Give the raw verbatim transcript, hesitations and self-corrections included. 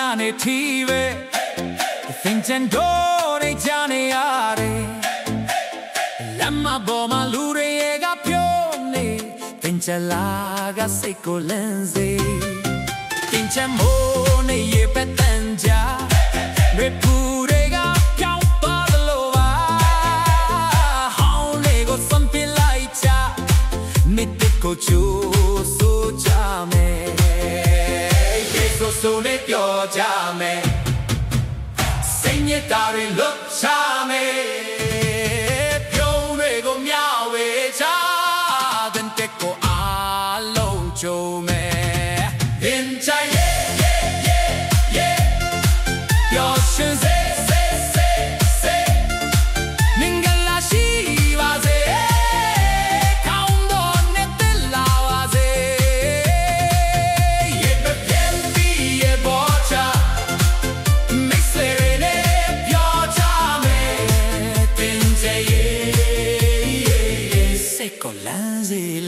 နေထီပဲသင်ချန်တို့တွေကြားနေရတယ်လမ်းမပေါ်မှာလူတွေရဲ့ကပြောနေသင်ချန်လာကစိတ်ကိုလန်းစေသင်ချန်မိုးနေရဲ့ပတန်ကြတွေပူတွေကပြောင်းသွားလို့ပါဟောင်းလေးကိုစွန့်ပစ်လိုက်ချမိတ်ကိုချူဆိုကြမယ်ကေဆိုဆိုလေးပြောကြမယ်စိတ်ညစ်တာတွေလွတ်ချမယ်ပြုံးတွေကိုမျှဝေချတဲ့တက်ကိုအားလုံးကြုံမယ်In China yeah yeah yeah ပြောရှင်စေစေစေစေမင်္ဂလာရှိပါစေကောင်းတော့နဲ့လာပါစေရေပပြင်းပြီးရေပေါ်ချမိတ်ဆွေတွေနဲ့ပြောကြမယ်တင်ချေစိတ်ကိုလမ်းစေ